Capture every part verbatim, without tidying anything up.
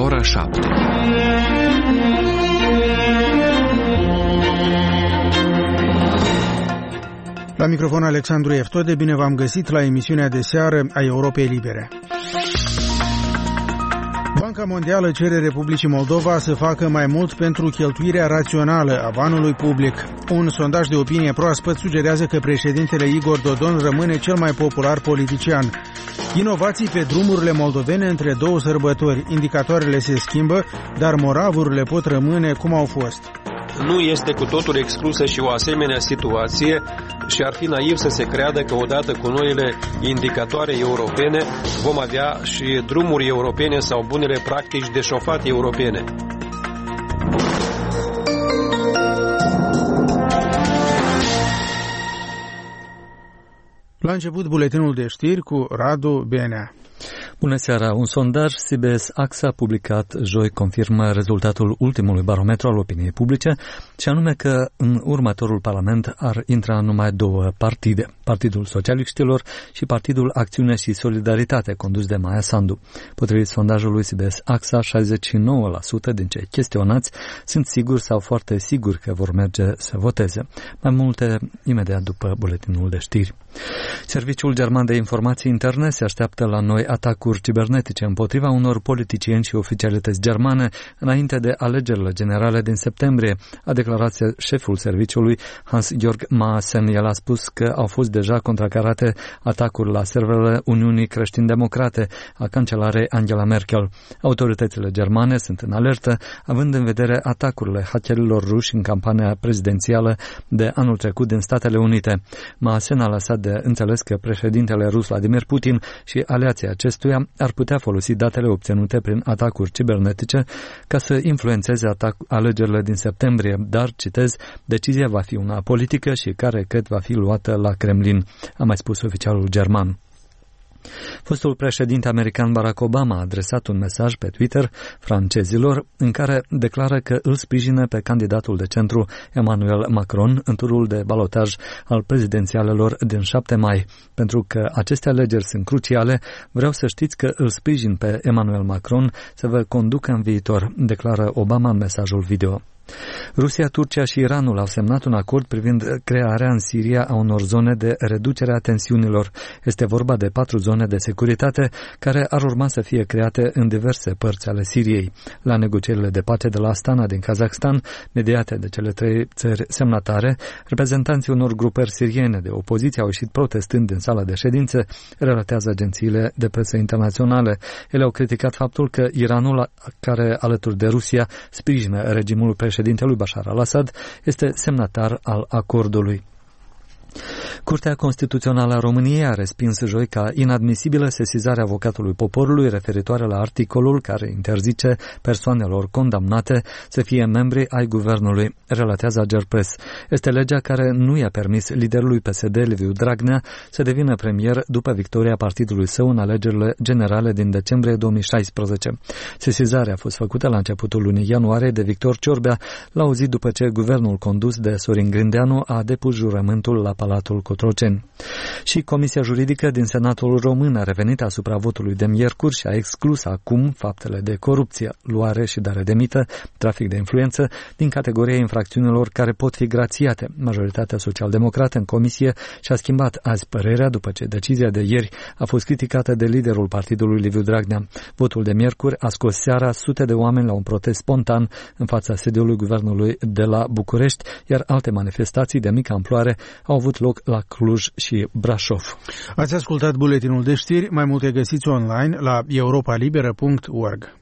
ora șapte. La microfon Alexandru Eftode, bine v-am găsit la emisiunea de seară a Europei Libere. Banca Mondială cere Republicii Moldova să facă mai mult pentru cheltuirea rațională a banului public. Un sondaj de opinie proaspăt sugerează că președintele Igor Dodon rămâne cel mai popular politician. Inovații pe drumurile moldovene între două sărbători. Indicatoarele se schimbă, dar moravurile pot rămâne cum au fost. Nu este cu totul exclusă și o asemenea situație și ar fi naiv să se creadă că odată cu noile indicatoare europene vom avea și drumuri europene sau bunele practici de șofat europene. La început, buletinul de știri cu Radu Benea. Bună seara! Un sondaj C B S A X A publicat joi confirmă rezultatul ultimului barometru al opiniei publice, și anume că în următorul parlament ar intra numai două partide, Partidul Socialiștilor și Partidul Acțiune și Solidaritate, condus de Maia Sandu. Potrivit sondajului C B S A X A, șaizeci și nouă la sută din cei chestionați sunt siguri sau foarte siguri că vor merge să voteze. Mai multe imediat după buletinul de știri. Serviciul German de Informații Interne se așteaptă la noi atacuri cibernetice împotriva unor politicieni și oficialități germane înainte de alegerile generale din septembrie, a declarat șeful serviciului Hans-Jörg Maaßen. El a spus că au fost deja contracarate atacuri la serverele Uniunii Creștin-Democrate a cancelarei Angela Merkel. Autoritățile germane sunt în alertă, având în vedere atacurile hackerilor ruși în campania prezidențială de anul trecut din Statele Unite. Maaßen a lăsat de înțeles că președintele rus Vladimir Putin și aliații acestuia ar putea folosi datele obținute prin atacuri cibernetice ca să influențeze atac- alegerile din septembrie, dar, citez, decizia va fi una politică și care cred va fi luată la Kremlin, a mai spus oficialul german. Fostul președinte american Barack Obama a adresat un mesaj pe Twitter francezilor în care declară că îl sprijină pe candidatul de centru Emmanuel Macron în turul de balotaj al prezidențialelor din șapte mai. Pentru că aceste alegeri sunt cruciale, vreau să știți că îl sprijin pe Emmanuel Macron să vă conducă în viitor, declară Obama în mesajul video. Rusia, Turcia și Iranul au semnat un acord privind crearea în Siria a unor zone de reducere a tensiunilor. Este vorba de patru zone de securitate care ar urma să fie create în diverse părți ale Siriei. La negocierile de pace de la Astana din Kazakhstan, mediate de cele trei țări semnatare, reprezentanții unor grupări siriene de opoziție au ieșit protestând din sala de ședințe, relatează agențiile de presă internaționale. Ele au criticat faptul că Iranul, care alături de Rusia sprijină regimul președintelui Bashar al-Assad, este semnatar al acordului. Curtea Constituțională a României a respins joi ca inadmisibilă sesizarea avocatului poporului referitoare la articolul care interzice persoanelor condamnate să fie membri ai guvernului, relatează Agerpres. Este legea care nu i-a permis liderului P S D, Liviu Dragnea, să devină premier după victoria partidului său în alegerile generale din decembrie două mii șaisprezece. Sesizarea a fost făcută la începutul lunii ianuarie de Victor Ciorbea, la o zi după ce guvernul condus de Sorin Grindeanu a depus jurământul la Palatul Cotroceni. Și Comisia Juridică din Senatul Român a revenit asupra votului de miercuri și a exclus acum faptele de corupție, luare și dare de mită, trafic de influență, din categoria infracțiunilor care pot fi grațiate. Majoritatea social-democrată în comisie și-a schimbat azi părerea după ce decizia de ieri a fost criticată de liderul partidului Liviu Dragnea. Votul de miercuri a scos seara sute de oameni la un protest spontan în fața sediului guvernului de la București, iar alte manifestații de mică amploare au avut loc la Cluj și Brașov. Ați ascultat buletinul de știri, mai multe găsiți online la europa liberă punct org.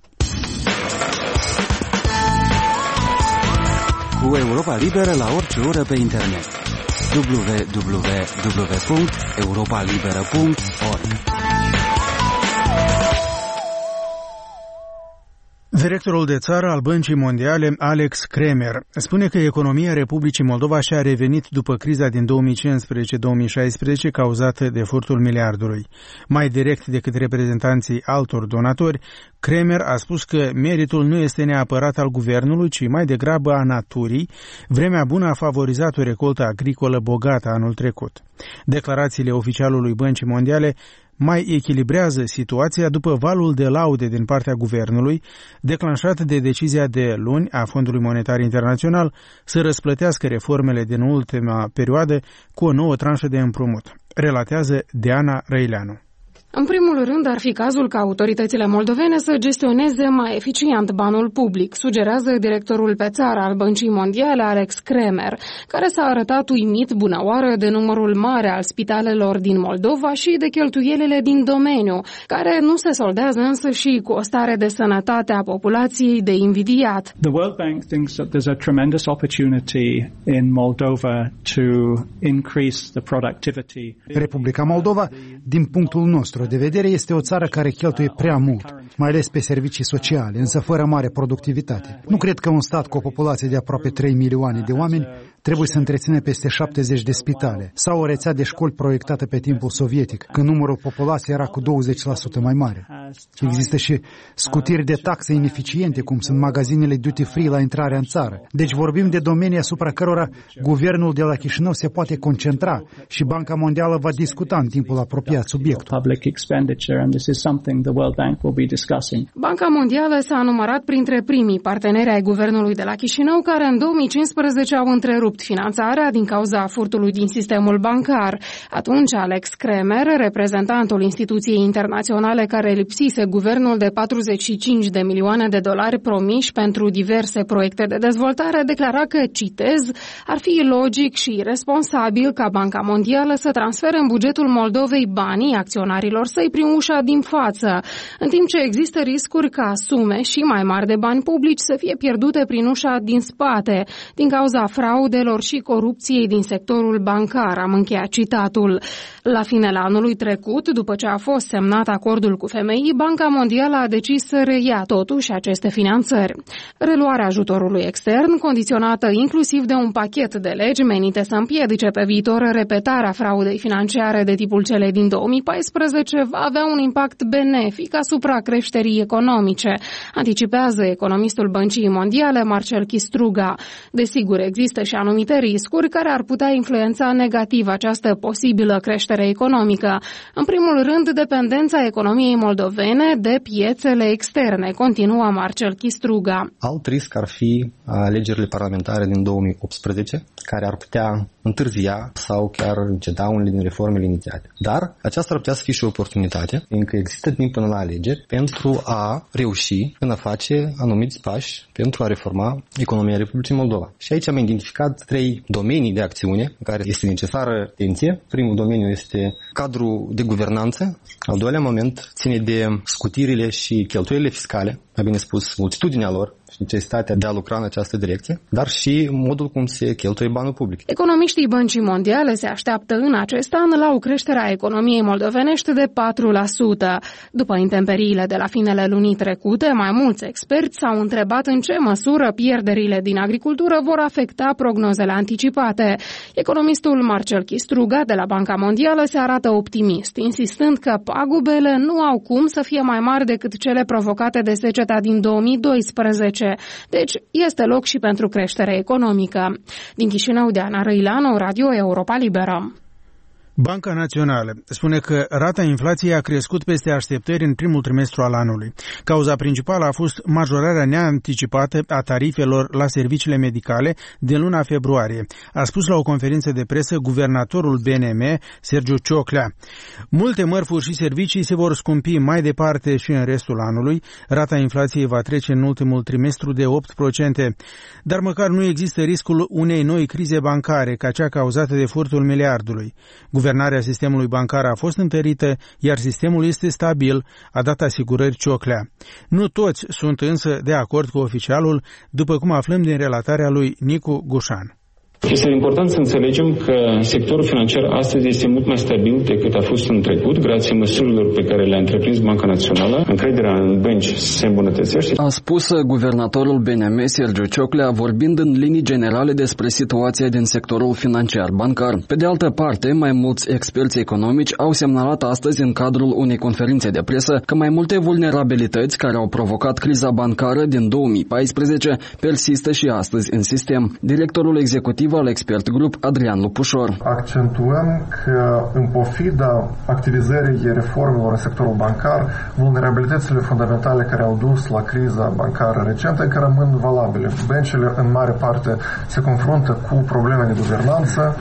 Cu Europa Liberă la orice oră pe internet. w w w punct europa liberă punct org. Directorul de țară al Băncii Mondiale, Alex Kremer, spune că economia Republicii Moldova și-a revenit după criza din două mii cincisprezece două mii șaisprezece cauzată de furtul miliardului. Mai direct decât reprezentanții altor donatori, Kremer a spus că meritul nu este neapărat al guvernului, ci mai degrabă a naturii. Vremea bună a favorizat o recoltă agricolă bogată anul trecut. Declarațiile oficialului Băncii Mondiale mai echilibrează situația după valul de laude din partea guvernului, declanșat de decizia de luni a Fondului Monetar Internațional să răsplătească reformele din ultima perioadă cu o nouă tranșă de împrumut, relatează Diana Răileanu. În primul rând, ar fi cazul ca autoritățile moldovene să gestioneze mai eficient banul public, sugerează directorul pe țară al Băncii Mondiale, Alex Kremer, care s-a arătat uimit bunăoară de numărul mare al spitalelor din Moldova și de cheltuielile din domeniu, care nu se soldează însă și cu o stare de sănătate a populației de invidiat. The World Bank thinks that there's a tremendous opportunity in Moldova to increase the productivity. Republica Moldova, din punctul nostru de vedere, este o țară care cheltuie prea mult, mai ales pe servicii sociale, însă fără mare productivitate. Nu cred că un stat cu o populație de aproape trei milioane de oameni trebuie să întreține peste șaptezeci de spitale sau o rețea de școli proiectată pe timpul sovietic, când numărul populației era cu douăzeci la sută mai mare. Există și scutiri de taxe ineficiente, cum sunt magazinele duty-free la intrarea în țară. Deci vorbim de domenii asupra cărora guvernul de la Chișinău se poate concentra și Banca Mondială va discuta în timpul apropiat subiectul. Banca Mondială s-a numărat printre primii parteneri ai guvernului de la Chișinău, care în două mii cincisprezece au întrerupt finanțarea din cauza furtului din sistemul bancar. Atunci, Alex Kremer, reprezentantul instituției internaționale care lipsise guvernul de patruzeci și cinci de milioane de dolari promiși pentru diverse proiecte de dezvoltare, declara că, citez, ar fi logic și responsabil ca Banca Mondială să transfere în bugetul Moldovei banii acționarilor săi prin ușa din față, în timp ce există riscuri ca sume și mai mari de bani publici să fie pierdute prin ușa din spate, din cauza fraudelor și corupției din sectorul bancar, am încheiat citatul. La finele anului trecut, după ce a fost semnat acordul cu F M I, Banca Mondială a decis să reia totuși aceste finanțări. Reluarea ajutorului extern, condiționată inclusiv de un pachet de legi menite să împiedice pe viitor repetarea fraudei financiare de tipul celei din două mii paisprezece, va avea un impact benefic asupra creșterii economice, anticipează economistul Băncii Mondiale Marcel Chistruga. Desigur, există și anumite riscuri care ar putea influența negativ această posibilă creștere economică. În primul rând, dependența economiei moldovene de piețele externe, continuă Marcel Chistruga. Alt risc ar fi alegerile parlamentare din două mii optsprezece, care ar putea întârzia sau chiar înceta unele din reformele inițiate. Dar aceasta ar putea să fie și o oportunitate, încă există timp până la alegeri, pentru a reuși în a face anumiți pași pentru a reforma economia Republicii Moldova. Și aici am identificat trei domenii de acțiune în care este necesară atenție. Primul domeniu este cadrul de guvernanță. Al doilea moment ține de scutirile și cheltuielile fiscale, mai bine spus, multitudinea lor și necesitatea de a lucra în această direcție, dar și modul cum se cheltuie banul public. Economiștii Băncii Mondiale se așteaptă în acest an la o creștere a economiei moldovenești de patru la sută. După intemperiile de la finele lunii trecute, mai mulți experți s-au întrebat în ce măsură pierderile din agricultură vor afecta prognozele anticipate. Economistul Marcel Chistruga de la Banca Mondială se arată optimist, insistând că pagubele nu au cum să fie mai mari decât cele provocate de seceta din două mii doisprezece. Deci este loc și pentru creștere economică. Din Chișinău, Diana Răileanu, Radio Europa Liberă. Banca Națională spune că rata inflației a crescut peste așteptări în primul trimestru al anului. Cauza principală a fost majorarea neanticipată a tarifelor la serviciile medicale din luna februarie, a spus la o conferință de presă guvernatorul B N M, Sergiu Cioclea. Multe mărfuri și servicii se vor scumpi mai departe și în restul anului. Rata inflației va trece în ultimul trimestru de opt la sută, dar măcar nu există riscul unei noi crize bancare, ca cea cauzată de furtul miliardului. Guvernarea sistemului bancar a fost întărită, iar sistemul este stabil, a dat asigurări Cioclea. Nu toți sunt însă de acord cu oficialul, după cum aflăm din relatarea lui Nicu Gușan. Este important să înțelegem că sectorul financiar astăzi este mult mai stabil decât a fost în trecut, grație măsurilor pe care le-a întreprins Banca Națională. Încrederea în bănci se îmbunătățește. A spus guvernatorul B N M, Sergiu Cioclea, vorbind în linii generale despre situația din sectorul financiar bancar. Pe de altă parte, mai mulți experți economici au semnalat astăzi în cadrul unei conferințe de presă că mai multe vulnerabilități care au provocat criza bancară din două mii paisprezece persistă și astăzi în sistem. Directorul executiv executiv al Expert Group, Adrian Lupușor. Accentuăm că în pofida activizării reformelor în sectorul bancar, vulnerabilitățile fundamentale care au dus la criza bancară recentă încă rămân valabile. Băncile în mare parte se confruntă cu probleme de guvernanță,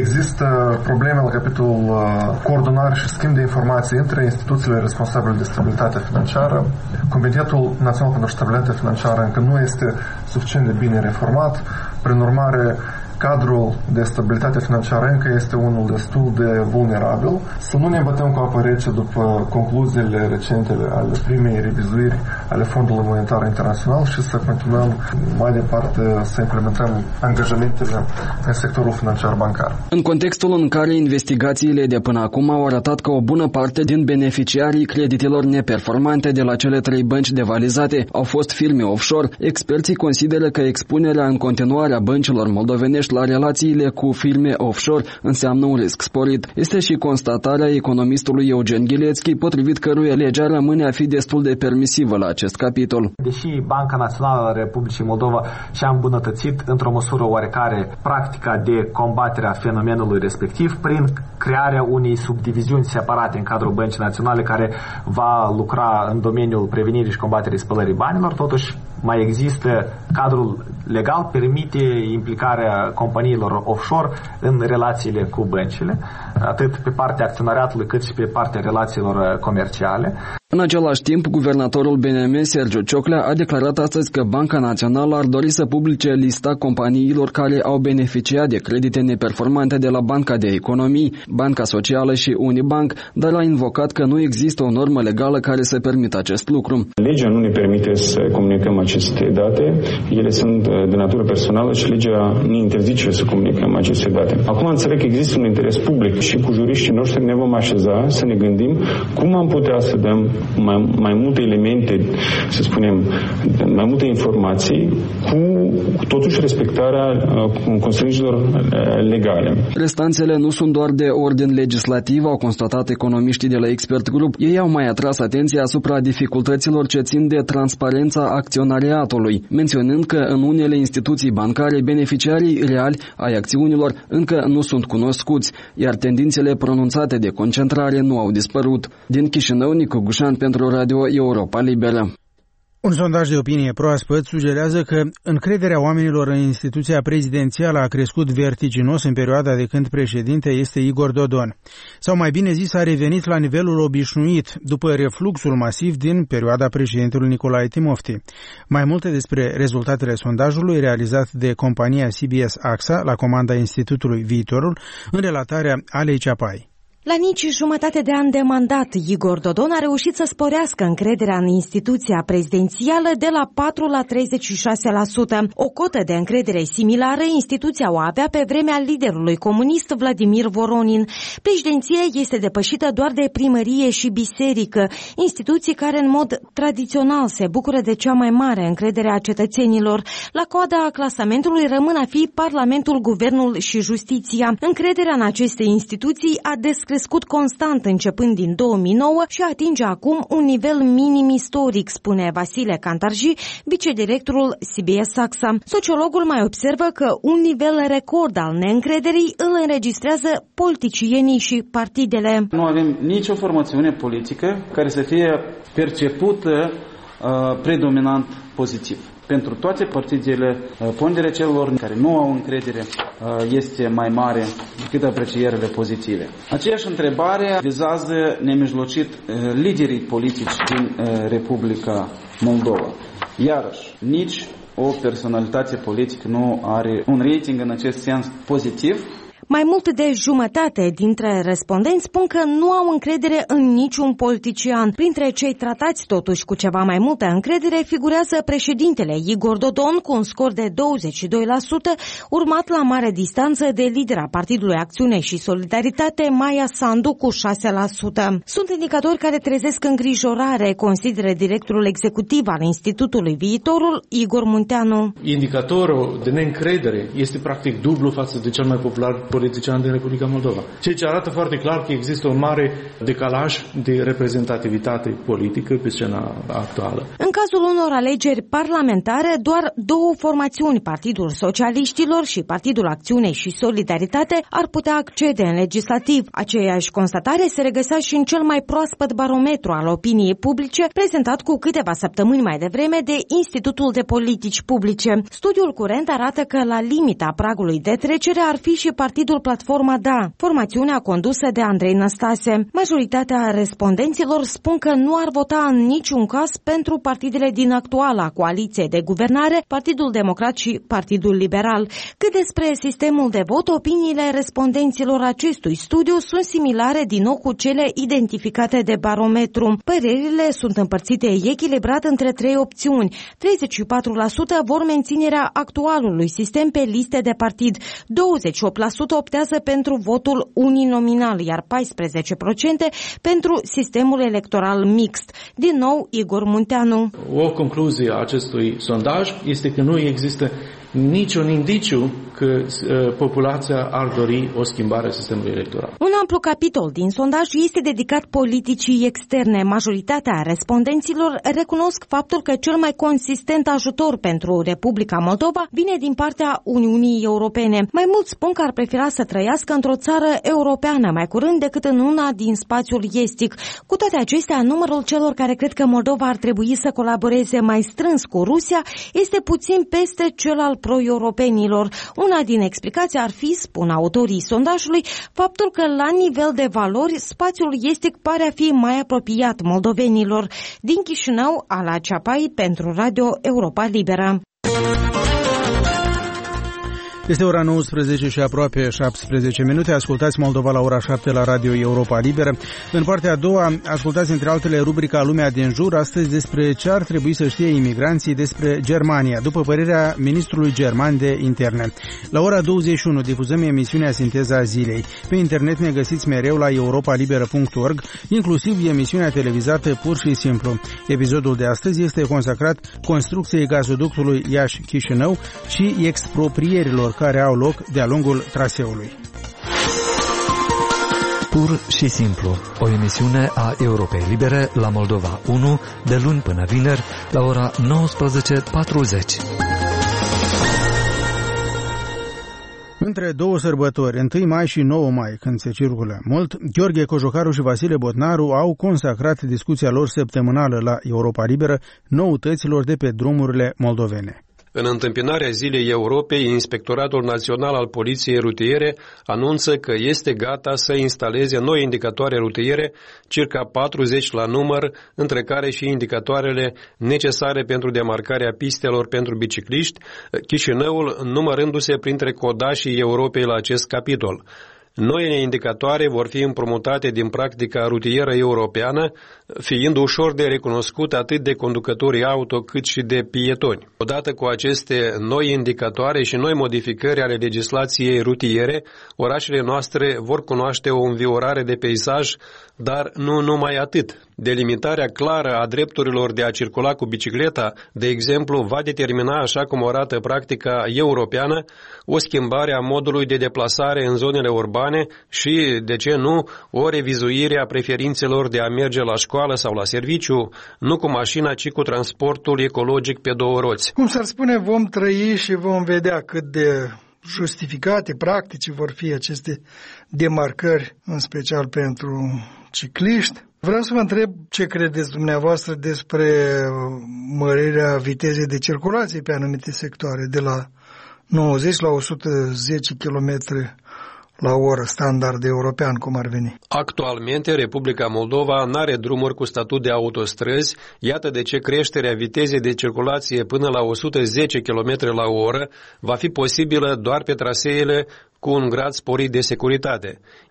există probleme la capitolul coordonare și schimb de informații între instituțiile responsabile de stabilitate financiară. Comitetul Național pentru Stabilitate Financiară încă nu este suficient de bine reformat, prin urmare cadrul de stabilitate financiară încă este unul destul de vulnerabil. Să nu ne bătăm cu apă rece după concluziile recentele ale primei revizuiri ale Fondului Monetar Internațional și să continuăm mai departe să implementăm angajamentele în sectorul financiar bancar. În contextul în care investigațiile de până acum au arătat că o bună parte din beneficiarii creditelor neperformante de la cele trei bănci devalizate au fost firme offshore, experții consideră că expunerea în continuare a băncilor moldovenești la relațiile cu firme offshore înseamnă un risc sporit. Este și constatarea economistului Eugen Ghilețchi, potrivit căruia legea rămâne a fi destul de permisivă la acest capitol. Deși Banca Națională a Republicii Moldova și-a îmbunătățit într-o măsură oarecare practica de combatere a fenomenului respectiv prin crearea unei subdiviziuni separate în cadrul Băncii Naționale care va lucra în domeniul prevenirii și combaterii spălării banilor, totuși mai există cadrul legal, permite implicarea companiilor offshore în relațiile cu băncile, atât pe partea acționariatului cât și pe partea relațiilor comerciale. În același timp, guvernatorul B N M, Sergiu Cioclea, a declarat astăzi că Banca Națională ar dori să publice lista companiilor care au beneficiat de credite neperformante de la Banca de Economii, Banca Socială și Unibank, dar a invocat că nu există o normă legală care să permită acest lucru. Legea nu ne permite să comunicăm aceste date, ele sunt de natură personală și legea ne interzice să comunicăm aceste date. Acum înțeleg că există un interes public și cu juriștii noștri ne vom așeza să ne gândim cum am putea să dăm mai, mai multe elemente, să spunem, mai multe informații cu totuși respectarea uh, constrângerilor uh, legale. Restanțele nu sunt doar de ordin legislativ, au constatat economiștii de la Expert Group. Ei au mai atras atenția asupra dificultăților ce țin de transparența acționariatului, menționând că în unele instituții bancare beneficiarii reali ai acțiunilor încă nu sunt cunoscuți, iar tendințele pronunțate de concentrare nu au dispărut. Din Chișinău, Nicu Gușan pentru Radio Europa Liberă. Un sondaj de opinie proaspăt sugerează că încrederea oamenilor în instituția prezidențială a crescut vertiginos în perioada de când președinte este Igor Dodon. Sau mai bine zis, a revenit la nivelul obișnuit după refluxul masiv din perioada președintelui Nicolae Timofti. Mai multe despre rezultatele sondajului realizat de compania C B S A X A la comanda Institutului Viitorul în relatarea Alei Ceapai. La nici jumătate de an de mandat, Igor Dodon a reușit să sporească încrederea în instituția prezidențială de la patru la treizeci și șase la sută. O cotă de încredere similară instituția o avea pe vremea liderului comunist Vladimir Voronin. Președinția este depășită doar de primărie și biserică, instituții care în mod tradițional se bucură de cea mai mare încredere a cetățenilor. La coada clasamentului rămân a fi Parlamentul, Guvernul și Justiția. Încrederea în aceste instituții a descrescut crescut constant începând din două mii nouă și atinge acum un nivel minim istoric, spune Vasile Cantarji, vicedirectorul C B S A X A. Sociologul mai observă că un nivel record al neîncrederii îl înregistrează politicienii și partidele. Nu avem nicio formațiune politică care să fie percepută uh, predominant pozitiv. Pentru toate partidele, ponderea celor care nu au încredere este mai mare decât aprecierile pozitive. Aceeași întrebare vizează nemijlocit liderii politici din Republica Moldova. Iarăși, nici o personalitate politică nu are un rating în acest sens pozitiv. Mai mult de jumătate dintre respondenți spun că nu au încredere în niciun politician. Printre cei tratați totuși cu ceva mai multă încredere figurează președintele Igor Dodon cu un scor de douăzeci și doi la sută, urmat la mare distanță de lidera Partidului Acțiune și Solidaritate Maia Sandu cu șase la sută. Sunt indicatori care trezesc îngrijorare, consideră directorul executiv al Institutului Viitorul, Igor Munteanu. Indicatorul de neîncredere este practic dublu față de cel mai popular politician din Republica Moldova. Ceea ce arată foarte clar că există un mare decalaj de reprezentativitate politică pe scena actuală. În cazul unor alegeri parlamentare, doar două formațiuni, Partidul Socialiștilor și Partidul Acțiune și Solidaritate, ar putea accede în legislativ. Aceeași constatare se regăsea și în cel mai proaspăt barometru al opiniei publice, prezentat cu câteva săptămâni mai devreme de Institutul de Politici Publice. Studiul curent arată că la limita pragului de trecere ar fi și Partidul Platforma Da, formațiunea condusă de Andrei Năstase. Majoritatea respondenților spun că nu ar vota în niciun caz pentru partidele din actuala coaliție de guvernare, Partidul Democrat și Partidul Liberal. Cât despre sistemul de vot, opiniile respondenților acestui studiu sunt similare din nou cu cele identificate de barometru. Părerile sunt împărțite echilibrat între trei opțiuni. treizeci și patru la sută vor menținerea actualului sistem pe liste de partid, douăzeci și opt la sută optează pentru votul uninominal, iar paisprezece la sută pentru sistemul electoral mixt. Din nou, Igor Munteanu. O concluzie a acestui sondaj este că nu există niciun indiciu că uh, populația ar dori o schimbare a sistemului electoral. Un amplu capitol din sondaj este dedicat politicii externe. Majoritatea respondenților recunosc faptul că cel mai consistent ajutor pentru Republica Moldova vine din partea Uniunii Europene. Mai mulți spun că ar prefera să trăiască într-o țară europeană mai curând decât în una din spațiul estic. Cu toate acestea, numărul celor care cred că Moldova ar trebui să colaboreze mai strâns cu Rusia este puțin peste cel al pro-europenilor. Una din explicații ar fi, spun autorii sondajului, faptul că la nivel de valori spațiul estic pare a fi mai apropiat moldovenilor. Din Chișinău, Ala Ceapai pentru Radio Europa Liberă. Este ora nouăsprezece și aproape șaptesprezece minute. Ascultați Moldova la ora șapte la Radio Europa Liberă. În partea a doua, ascultați între altele rubrica Lumea din jur, astăzi despre ce ar trebui să știe imigranții despre Germania, după părerea ministrului german de interne. La ora douăzeci și unu difuzăm emisiunea Sinteza Zilei. Pe internet ne găsiți mereu la europa liberă punct org, inclusiv emisiunea televizată Pur și Simplu. Episodul de astăzi este consacrat construcției gazoductului Iași-Chișinău și exproprierilor care au loc de-a lungul traseului. Pur și Simplu, o emisiune a Europei Libere la Moldova unu, de luni până vineri, la ora nouăsprezece patruzeci. Între două sărbători, întâi mai și nouă mai, când se circulă mult, Gheorghe Cojocaru și Vasile Botnaru au consacrat discuția lor săptămânală la Europa Liberă noutăților de pe drumurile moldovene. În întâmpinarea Zilei Europei, Inspectoratul Național al Poliției Rutiere anunță că este gata să instaleze noi indicatoare rutiere, circa patruzeci la număr, între care și indicatoarele necesare pentru demarcarea pistelor pentru bicicliști, Chișinăul numărându-se printre codașii Europei la acest capitol. Noile indicatoare vor fi împrumutate din practica rutieră europeană, fiind ușor de recunoscut atât de conducătorii auto cât și de pietoni. Odată cu aceste noi indicatoare și noi modificări ale legislației rutiere, orașele noastre vor cunoaște o înviorare de peisaj, dar nu numai atât. Delimitarea clară a drepturilor de a circula cu bicicleta, de exemplu, va determina, așa cum arată practica europeană, o schimbare a modului de deplasare în zonele urbane și, de ce nu, o revizuire a preferințelor de a merge la școală sau la serviciu, nu cu mașina, ci cu transportul ecologic pe două roți. Cum s-ar spune, vom trăi și vom vedea cât de justificate, practice vor fi aceste demarcări, în special pentru cicliști. Vreau să vă întreb ce credeți dumneavoastră despre mărirea vitezei de circulație pe anumite sectoare, de la nouăzeci la o sută zece kilometri la oră, standard european, cum ar veni. Actualmente, Republica Moldova n-are drumuri cu statut de autostrăzi, iată de ce creșterea vitezei de circulație până la o sută zece kilometri la oră va fi posibilă doar pe traseele cu un grad sporit de securitate.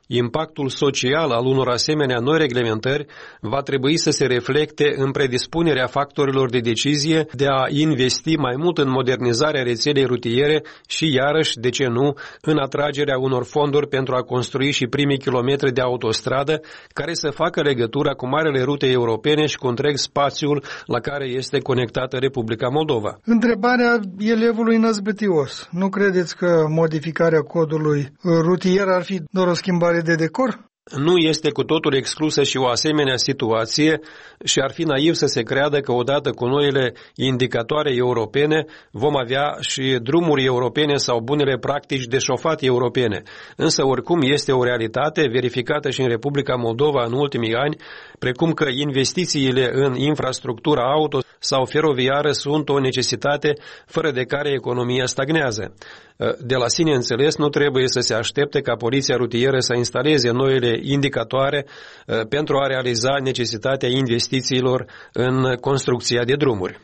Impactul social al unor asemenea noi reglementări va trebui să se reflecte în predispunerea factorilor de decizie de a investi mai mult în modernizarea rețelei rutiere și, iarăși, de ce nu, în atragerea unor fonduri pentru a construi și primii kilometri de autostradă care să facă legătura cu marele rute europene și cu întreg spațiul la care este conectată Republica Moldova. Întrebarea elevului năzbâtios. Nu credeți că modificarea codului rutier ar fi doar o schimbare de decor? Nu este cu totul exclusă și o asemenea situație și ar fi naiv să se creadă că odată cu noile indicatoare europene vom avea și drumuri europene sau bunele practici de șofat europene. Însă oricum este o realitate verificată și în Republica Moldova în ultimii ani, precum că investițiile în infrastructura auto sau feroviară sunt o necesitate fără de care economia stagnează. De la sine înțeles, nu trebuie să se aștepte ca poliția rutieră să instaleze noile indicatoare pentru a realiza necesitatea investițiilor în construcția de drumuri.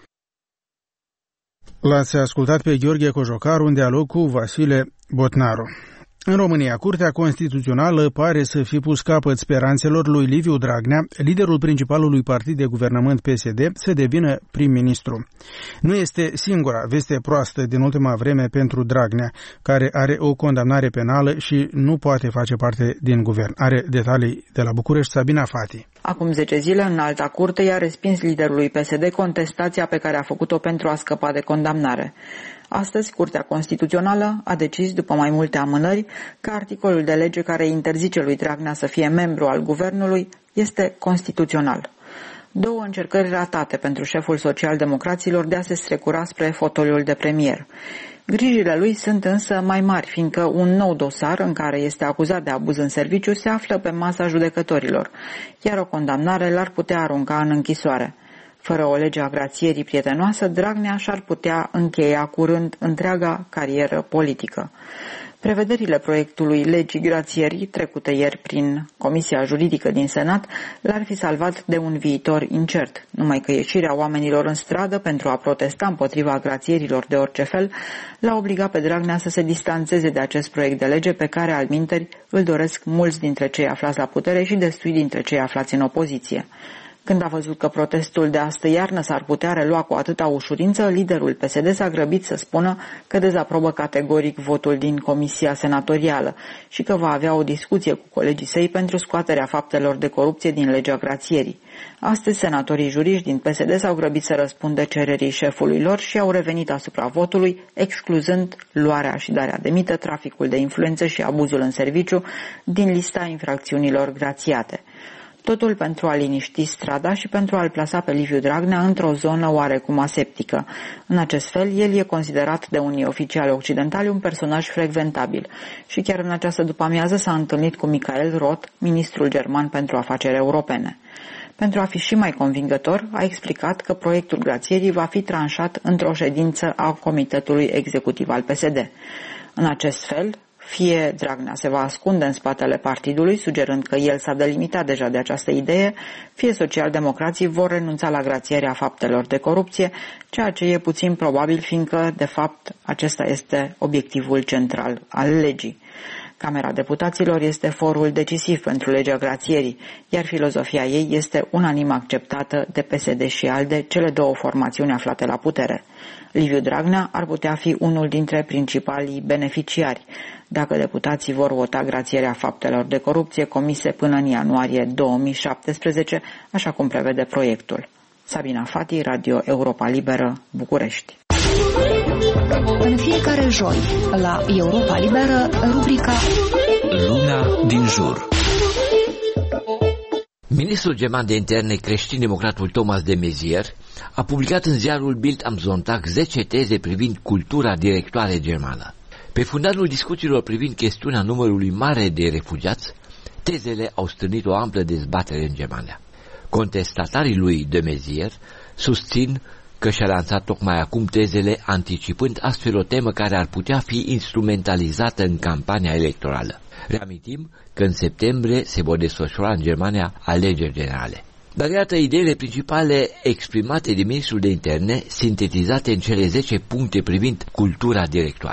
L-ați ascultat pe Gheorghe Cojocaru în dialog cu Vasile Botnaru. În România, Curtea Constituțională pare să fi pus capăt speranțelor lui Liviu Dragnea, liderul principalului partid de guvernământ P S D, să devină prim-ministru. Nu este singura veste proastă din ultima vreme pentru Dragnea, care are o condamnare penală și nu poate face parte din guvern. Are detalii de la București, Sabina Fati. Acum zece zile, în Alta Curte i-a respins liderului P S D contestația pe care a făcut-o pentru a scăpa de condamnare. Astăzi, Curtea Constituțională a decis, după mai multe amânări, că articolul de lege care interzice lui Dragnea să fie membru al guvernului este constituțional. Două încercări ratate pentru șeful social-democraților de a se strecura spre fotoliul de premier. Grijile lui sunt însă mai mari, fiindcă un nou dosar în care este acuzat de abuz în serviciu se află pe masa judecătorilor, iar o condamnare l-ar putea arunca în închisoare. Fără o lege a grațierii prietenoasă, Dragnea și-ar putea încheia curând întreaga carieră politică. Prevederile proiectului legii grațierii, trecute ieri prin Comisia Juridică din Senat, l-ar fi salvat de un viitor incert, numai că ieșirea oamenilor în stradă pentru a protesta împotriva grațierilor de orice fel l-a obligat pe Dragnea să se distanțeze de acest proiect de lege pe care, alminteri, îl doresc mulți dintre cei aflați la putere și destui dintre cei aflați în opoziție. Când a văzut că protestul de astă iarnă s-ar putea relua cu atâta ușurință, liderul P S D s-a grăbit să spună că dezaprobă categoric votul din Comisia Senatorială și că va avea o discuție cu colegii săi pentru scoaterea faptelor de corupție din legea grațierii. Astăzi, senatorii juriști din P S D s-au grăbit să răspundă cererii șefului lor și au revenit asupra votului, excluzând luarea și darea de mită, traficul de influențe și abuzul în serviciu din lista infracțiunilor grațiate. Totul pentru a liniști strada și pentru a-l plasa pe Liviu Dragnea într-o zonă oarecum aseptică. În acest fel, el e considerat de unii oficiali occidentali un personaj frecventabil și chiar în această după-amiază s-a întâlnit cu Michael Roth, ministrul german pentru afaceri europene. Pentru a fi și mai convingător, a explicat că proiectul grațierii va fi tranșat într-o ședință a Comitetului Executiv al P S D. În acest fel, fie Dragnea se va ascunde în spatele partidului, sugerând că el s-a delimitat deja de această idee, fie socialdemocrații vor renunța la grațierea faptelor de corupție, ceea ce e puțin probabil, fiindcă, de fapt, acesta este obiectivul central al legii. Camera Deputaților este forul decisiv pentru legea grațierii, iar filozofia ei este unanim acceptată de P S D și ALDE, cele două formațiuni aflate la putere. Liviu Dragnea ar putea fi unul dintre principalii beneficiari, dacă deputații vor vota grațierea faptelor de corupție comise până în ianuarie două mii șaptesprezece, așa cum prevede proiectul. Sabina Fati, Radio Europa Liberă, București. În fiecare joi, la Europa Liberă, rubrica Luna din jur. Ministrul german de interne creștin-democratul Thomas de Maizière a publicat în ziarul Bild am Sonntag zece teze privind cultura directoare germană. Pe fundalul discuțiilor privind chestiunea numărului mare de refugiați, tezele au stârnit o amplă dezbatere în Germania. Contestatarii lui de Maizière susțin că și-a lansat tocmai acum tezele, anticipând astfel o temă care ar putea fi instrumentalizată în campania electorală. Reamintim că în septembrie se vor desfășura în Germania alegeri generale. Dar iată ideile principale exprimate de ministrul de interne, sintetizate în cele zece puncte privind cultura directoare.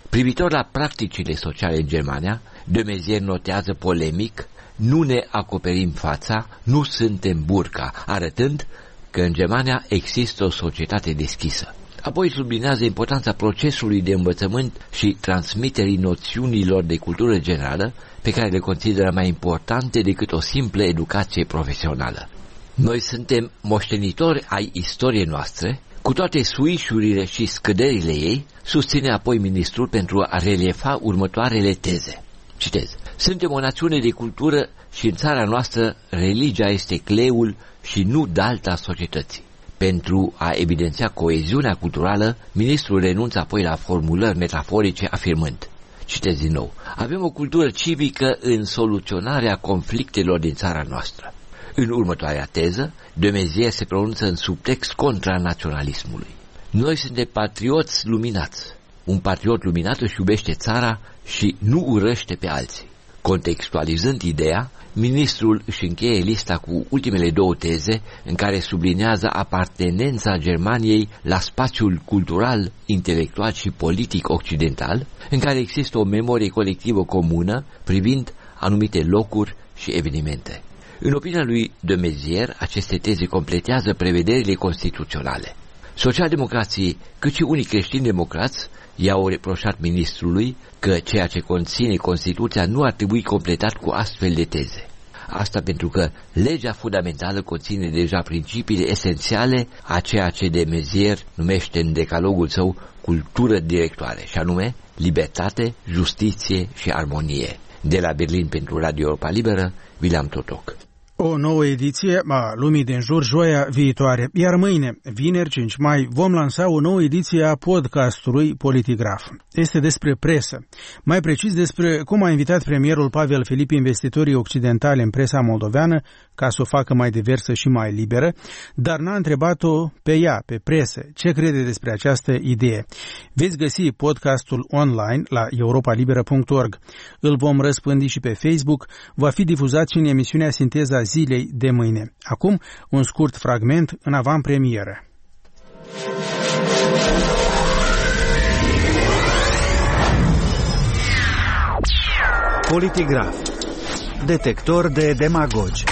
Privitor la practicile sociale în Germania, de Maizière notează polemic: nu ne acoperim fața, nu suntem burca, arătând că în Germania există o societate deschisă. Apoi sublinează importanța procesului de învățământ și transmiterii noțiunilor de cultură generală, pe care le consideră mai importante decât o simplă educație profesională. Noi suntem moștenitori ai istoriei noastre, cu toate suișurile și scăderile ei, susține apoi ministrul pentru a reliefa următoarele teze. Citez: suntem o națiune de cultură și în țara noastră religia este cleul și nu dalta societății. Pentru a evidenția coeziunea culturală, ministrul renunță apoi la formulări metaforice afirmând, citez din nou: avem o cultură civică în soluționarea conflictelor din țara noastră. În următoarea teză, de Maizière se pronunță în subtext contra naționalismului. Noi suntem patrioți luminați. Un patriot luminat își iubește țara și nu urăște pe alții. Contextualizând ideea, ministrul își încheie lista cu ultimele două teze în care sublinează apartenența Germaniei la spațiul cultural, intelectual și politic occidental, în care există o memorie colectivă comună privind anumite locuri și evenimente. În opinia lui de Maizière, aceste teze completează prevederile constituționale. Socialdemocrații, cât și unii creștini democrați, i-au reproșat ministrului că ceea ce conține Constituția nu ar trebui completat cu astfel de teze. Asta pentru că legea fundamentală conține deja principiile esențiale a ceea ce de Maizière numește în decalogul său cultură directoare, și anume libertate, justiție și armonie. De la Berlin pentru Radio Europa Liberă, William Totoc. O nouă ediție a Lumii din Jur joia viitoare, iar mâine, vineri cinci mai, vom lansa o nouă ediție a podcastului Politigraf. Este despre presă, mai precis despre cum a invitat premierul Pavel Filip investitorii occidentale în presa moldoveană ca să o facă mai diversă și mai liberă, dar n-a întrebat-o pe ea, pe presă, ce crede despre această idee. Veți găsi podcastul online la europa liberă punct org. Îl vom răspândi și pe Facebook, va fi difuzat și în emisiunea Sinteza zilei de mâine. Acum, un scurt fragment în avantpremieră. Politigraf. Detector de demagogi.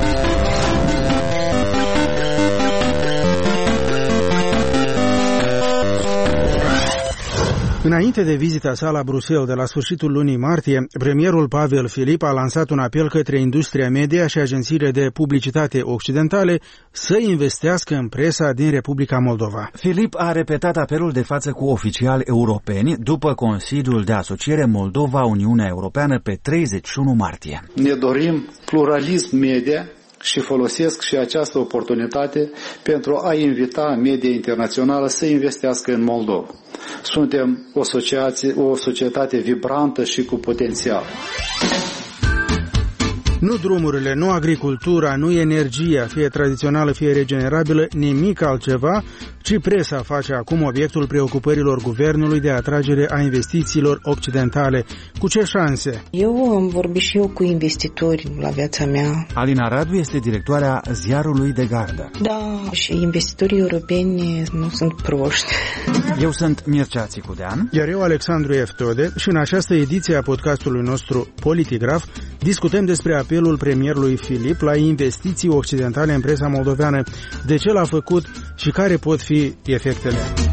Înainte de vizita sa la Bruxelles de la sfârșitul lunii martie, premierul Pavel Filip a lansat un apel către industria media și agențiile de publicitate occidentale să investească în presa din Republica Moldova. Filip a repetat apelul de față cu oficiali europeni după Consiliul de Asociere Moldova-Uniunea Europeană pe treizeci și unu martie. Ne dorim pluralism media și folosesc și această oportunitate pentru a invita media internațională să investească în Moldova. Suntem o, o societate vibrantă și cu potențial. Nu drumurile, nu agricultura, nu energia, fie tradițională, fie regenerabilă, nimic altceva, ci presa face acum obiectul preocupărilor guvernului de atragere a investițiilor occidentale. Cu ce șanse? Eu am vorbit și eu cu investitori la viața mea. Alina Radu este directoarea ziarului De Gardă. Da, și investitorii europeni nu sunt proști. Eu sunt Mircea Țicudean. Iar eu, Alexandru Eftode, și în această ediție a podcastului nostru Politigraf discutăm despre apelul premierului Filip la investiții occidentale în presa moldoveană, de ce l-a făcut și care pot fi efectele.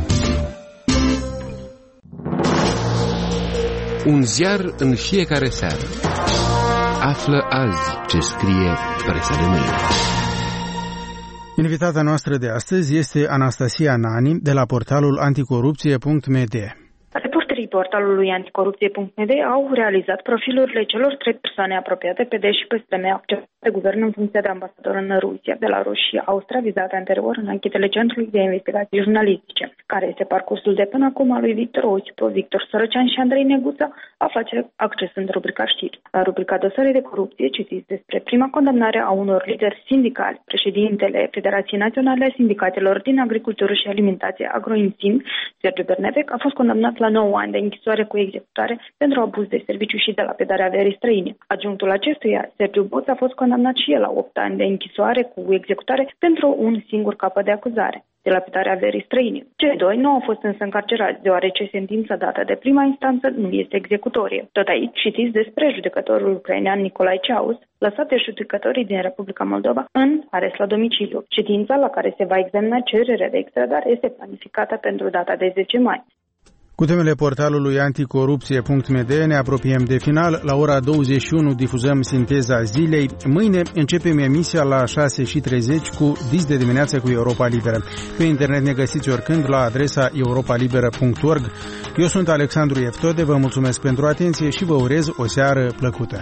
Un ziar în fiecare seară. Află azi ce scrie presa de mâine. Invitata noastră de astăzi este Anastasia Nani de la portalul anticorupție punct m d. Reporterii portalului anticorupție punct m d au realizat profilurile celor trei persoane apropiate pe D și pe S M acceptate de guvern în funcție de ambasador în Rusia, Belarus și Austria, vizate anterior în anchetele Centrului de Investigații Jurnalistice. Care este parcursul de până acum al lui Victor Osipo, Victor Sărăcean și Andrei Neguța, aflați acces în rubrica știri. La rubrica dosare de corupție citiți despre prima condamnare a unor lideri sindicali. Președintele Federației Naționale a Sindicatelor din Agricultură și Alimentație Agroinsim, Sergiu Bernevec, a fost condamnat la nouă ani de închisoare cu executare pentru abuz de serviciu și de lapidarea averii străine. Adjunctul acestuia, Sergiu Boț, a fost condamnat și el la opt ani de închisoare cu executare pentru un singur capăt de acuzare. dilapidarea averii străine. Cei doi nu au fost însă încarcerați, deoarece sentința dată de prima instanță nu este executorie. Tot aici citiți despre judecătorul ucrainean Nicolae Ceaus, lăsat de judecătorii din Republica Moldova în arest la domiciliu. Ședința la care se va examina cererea de extradare este planificată pentru data de zece mai. Cu temele portalului anticorupție punct m d ne apropiem de final. La ora douăzeci și unu difuzăm sinteza zilei. Mâine începem emisia la șase și treizeci cu Dis de dimineață cu Europa Liberă. Pe internet ne găsiți oricând la adresa europa liberă punct org. Eu sunt Alexandru Eftode, vă mulțumesc pentru atenție și vă urez o seară plăcută.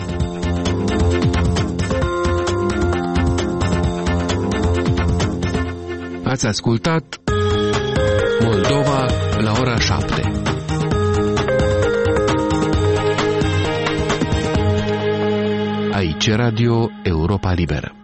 Ați ascultat Moldova la ora șapte. Aici Radio Europa Liberă.